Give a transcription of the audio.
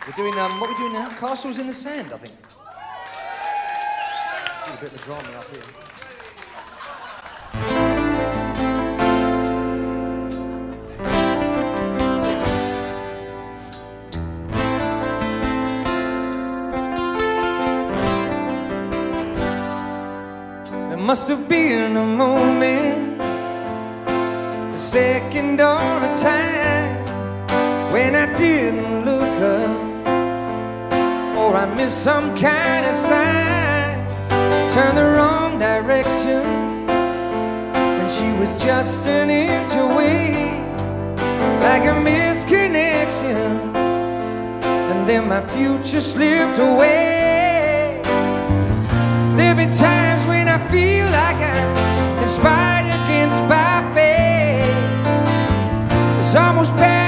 We're doing, what are we doing now? Castles in the Sand, I think. Do a bit of a drama up here. There must have been a moment, a second or a time, when I didn't look up, or I missed some kind of sign, turned the wrong direction, when she was just an inch away, like a misconnection, and then my future slipped away. There've been times when I feel like I'm inspired against by fate. It's almost bad